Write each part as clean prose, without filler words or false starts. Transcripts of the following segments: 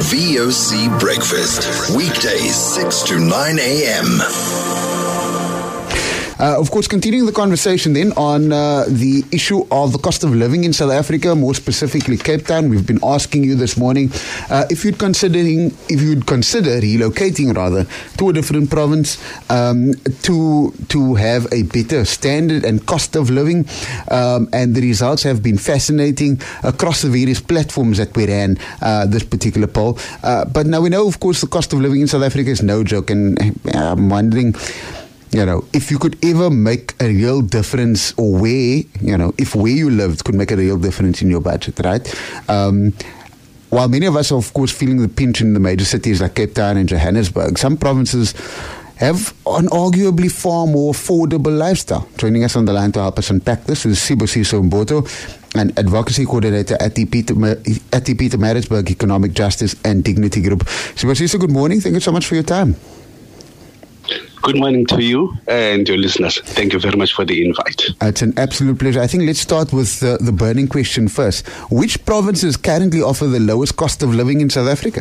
VOC Breakfast. Weekdays 6 to 9 a.m. Of course, continuing the conversation then on the issue of the cost of living in South Africa, more specifically Cape Town. We've been asking you this morning if you'd consider relocating rather to a different province to have a better standard and cost of living. And the results have been fascinating across the various platforms that we ran this particular poll. But now we know, of course, the cost of living in South Africa is no joke, and I'm wondering, if you could ever make a real difference, or if where you lived could make a real difference in your budget, right? While many of us are, of course, feeling the pinch in the major cities like Cape Town and Johannesburg, some provinces have an arguably far more affordable lifestyle. Joining us on the line to help us unpack this is Sibusiso Mboto, an advocacy coordinator at the Pietermaritzburg Economic Justice and Dignity Group. Sibusiso, good morning. Thank you so much for your time. Good morning to you and your listeners. Thank you very much for the invite. It's an absolute pleasure. I think let's start with the burning question first. Which provinces currently offer the lowest cost of living in South Africa?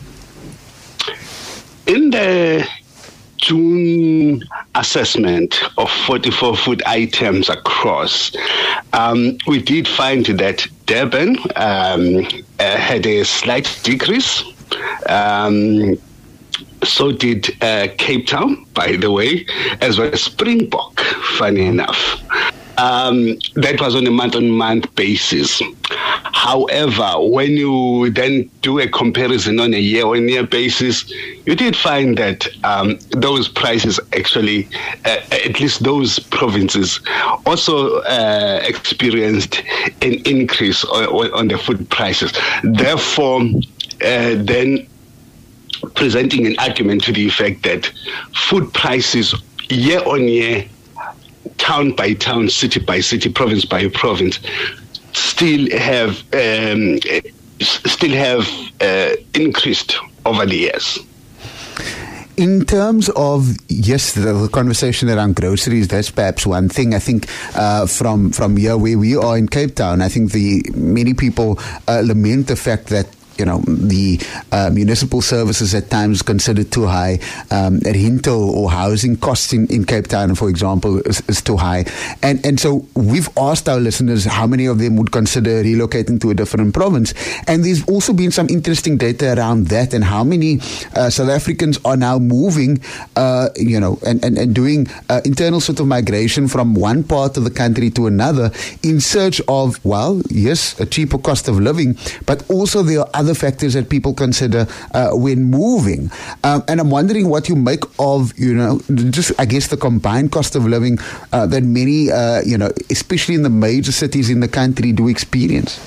In the June assessment of 44 food items across, we did find that Durban had a slight decrease. So did Cape Town, by the way, as well as Springbok, funny enough. That was on a month-on-month basis. However, when you then do a comparison on a year-on-year basis, you did find that those prices actually, at least those provinces, also experienced an increase on the food prices. Therefore, then presenting an argument to the effect that food prices year on year, town by town, city by city, province by province, still have increased over the years. In terms of, yes, the conversation around groceries, that's perhaps one thing. I think from here where we are in Cape Town, I think many people lament the fact that the municipal services at times considered too high. Rental or housing costs in Cape Town, for example, is too high. And so we've asked our listeners how many of them would consider relocating to a different province. And there's also been some interesting data around that and how many South Africans are now moving, and doing internal sort of migration from one part of the country to another in search of, a cheaper cost of living, but also there are other factors that people consider when moving. And I'm wondering what you make of, just, I guess, the combined cost of living that many, especially in the major cities in the country, do experience.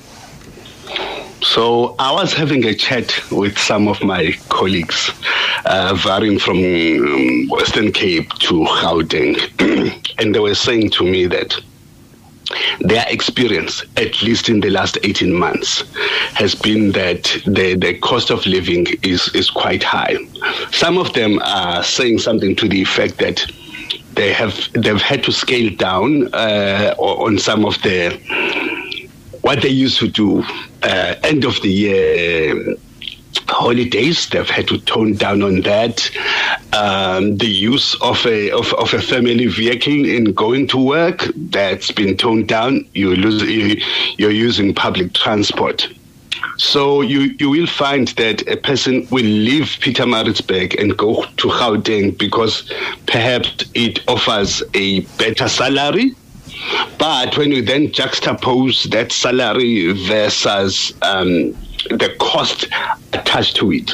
So I was having a chat with some of my colleagues, varying from Western Cape to Gauteng, and they were saying to me that their experience, at least in the last 18 months, has been that the cost of living is quite high. Some of them are saying something to the effect that they've had to scale down on some of what they used to do end of the year holidays. They've had to tone down on that. The use of a family vehicle in going to work, that's been toned down. You're using public transport. So you will find that a person will leave Pietermaritzburg and go to Gauteng because perhaps it offers a better salary. But when you then juxtapose that salary versus the cost attached to it,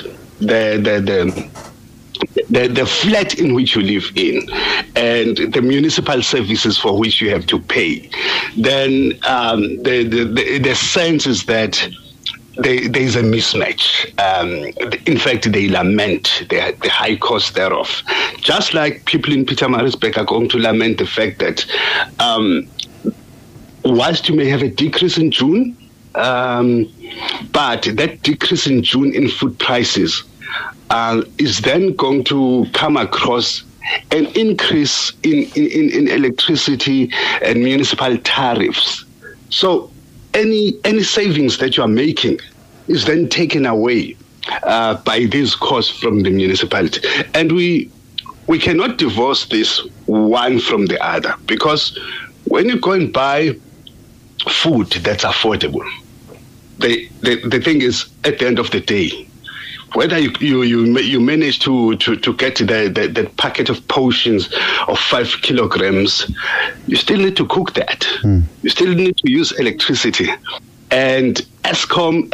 the flat in which you live in, and the municipal services for which you have to pay, then the sense is that there is a mismatch. In fact, they lament the high cost thereof. Just like people in Pietermaritzburg are going to lament the fact that whilst you may have a decrease in June, but that decrease in June in food prices is then going to come across an increase in electricity and municipal tariffs. So any savings that you are making is then taken away by these costs from the municipality. And we cannot divorce this one from the other, because when you go and buy food that's affordable, the thing is, at the end of the day, whether you manage to get the packet of portions of 5 kilograms, you still need to cook that. You still need to use electricity. And Eskom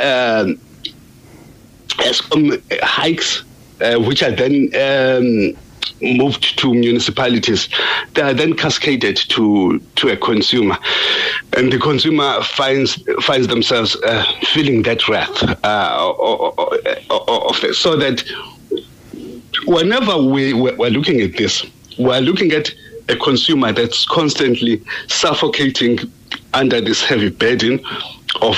hikes, which are then moved to municipalities, they are then cascaded to a consumer, and the consumer finds themselves feeling that wrath of this. So that whenever we're looking at this, we're looking at a consumer that's constantly suffocating under this heavy burden of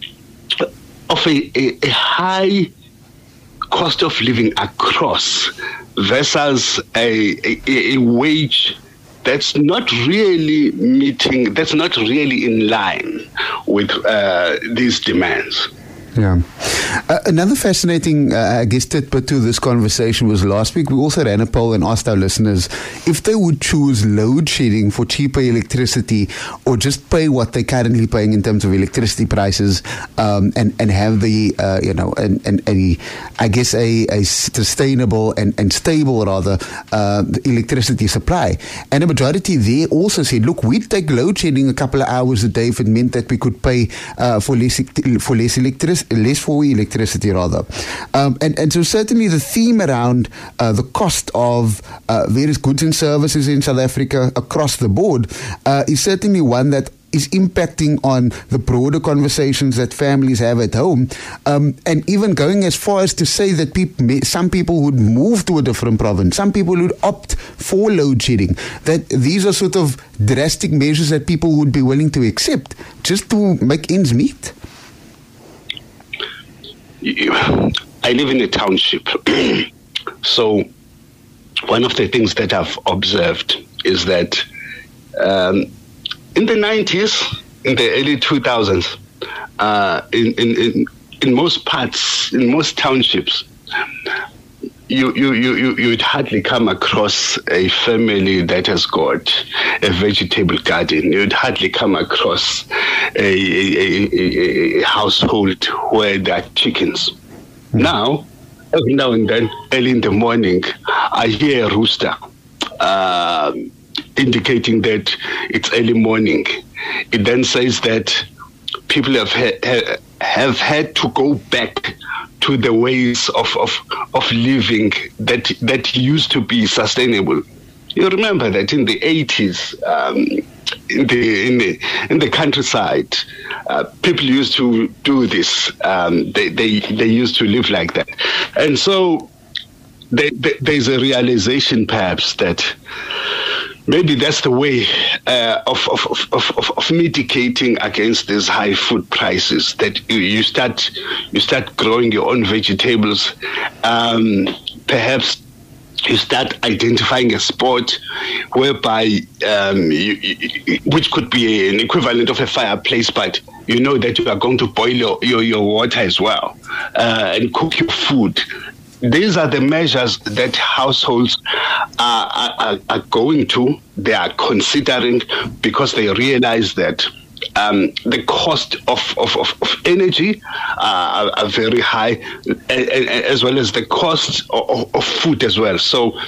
a high cost of living across, versus a wage that's not really in line with these demands. Yeah. Another fascinating, tidbit to this conversation was last week we also ran a poll and asked our listeners if they would choose load shedding for cheaper electricity or just pay what they're currently paying in terms of electricity prices, and have the a sustainable and stable electricity supply. And a majority there also said, look, we'd take load shedding a couple of hours a day if it meant that we could pay for less electricity rather. And so certainly the theme around the cost of various goods and services in South Africa across the board is certainly one that is impacting on the broader conversations that families have at home, and even going as far as to say that some people would move to a different province, some people would opt for load shedding, that these are sort of drastic measures that people would be willing to accept just to make ends meet. I live in a township. So one of the things that I've observed is that in the 90s, in the early 2000s, in most parts, in most townships, you'd hardly come across a family that has got a vegetable garden. You'd hardly come across a household where there are chickens. Now, every now and then, early in the morning, I hear a rooster indicating that it's early morning. It then says that people have had to go back to the ways of living that used to be sustainable. You remember that in the 80s, in the countryside, people used to do this. They used to live like that, and so there's a realization, perhaps, that maybe that's the way of mitigating against these high food prices. That you start growing your own vegetables. Perhaps you start identifying a spot whereby which could be an equivalent of a fireplace, but you know that you are going to boil your water as well and cook your food. These are the measures that households are going to, they are considering, because they realize that the cost of energy are very high, as well as the cost of food as well. So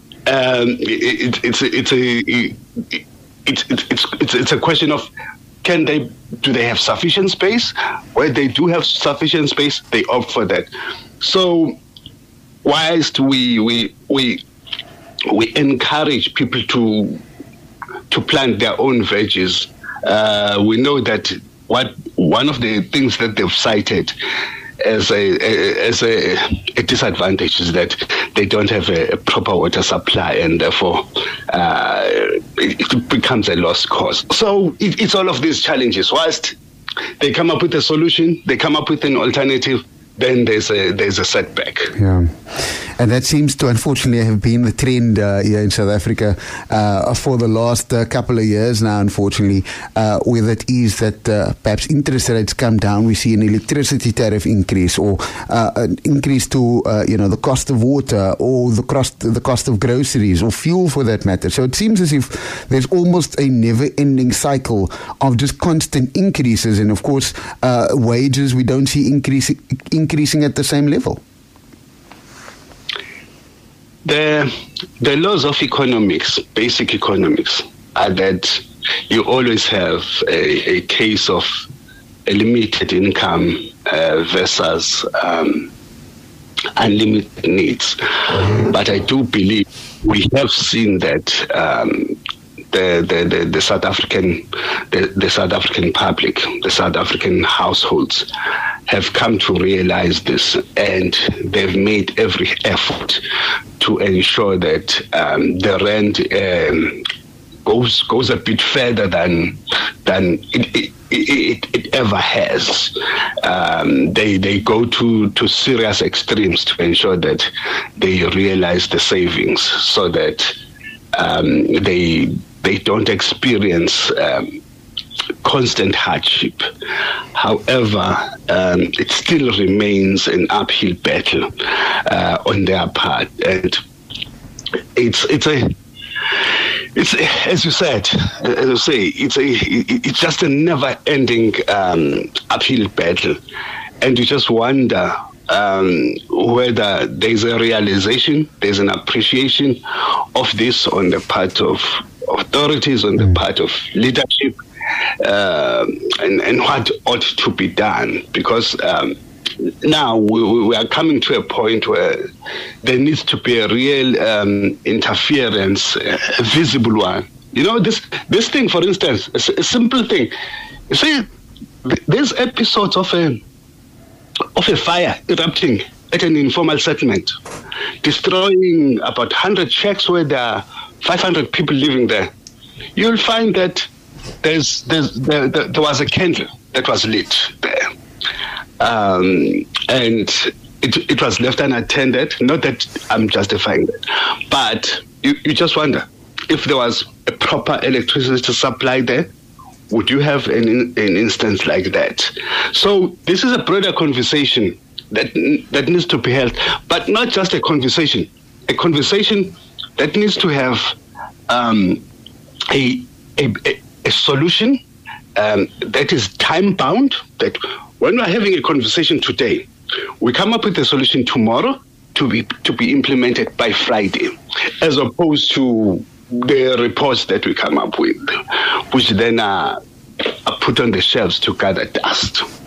it's a question of, do they have sufficient space? Where they do have sufficient space, they opt for that. So whilst we encourage people to plant their own veggies, we know that one of the things that they've cited as a disadvantage is that they don't have a proper water supply, and therefore it becomes a lost cause. So it's all of these challenges. Whilst they come up with a solution, they come up with an alternative, then there's a setback. Yeah. And that seems to unfortunately have been the trend here in South Africa for the last couple of years now, unfortunately, whether it is that perhaps interest rates come down, we see an electricity tariff increase, or an increase to the cost of water, or the cost of groceries, or fuel for that matter. So it seems as if there's almost a never-ending cycle of just constant increases, and of course wages we don't see increasing at the same level. The laws of economics, basic economics, are that you always have a case of a limited income versus unlimited needs. But I do believe we have seen that the South African public, the South African households have come to realize this, and they've made every effort to ensure that the rent goes a bit further than it ever has. They go to serious extremes to ensure that they realize the savings, so that they don't experience constant hardship. However, it still remains an uphill battle on their part, and it's as you said, it's just a never-ending uphill battle, and you just wonder whether there's a realization, there's an appreciation of this on the part of authorities, on the part of leadership, and what ought to be done, because now we are coming to a point where there needs to be a real interference, a visible one. This thing, for instance, a simple thing. You see, there's episodes of a fire erupting at an informal settlement, destroying about 100 shacks where there are 500 people living there. You'll find that there was a candle that was lit there, and it was left unattended. Not that I'm justifying that, but you just wonder, if there was a proper electricity supply there, would you have an instance like that? So this is a broader conversation that needs to be held, but not just a conversation that needs to have a solution that is time-bound, that when we're having a conversation today, we come up with a solution tomorrow to be implemented by Friday, as opposed to the reports that we come up with, which then are put on the shelves to gather dust.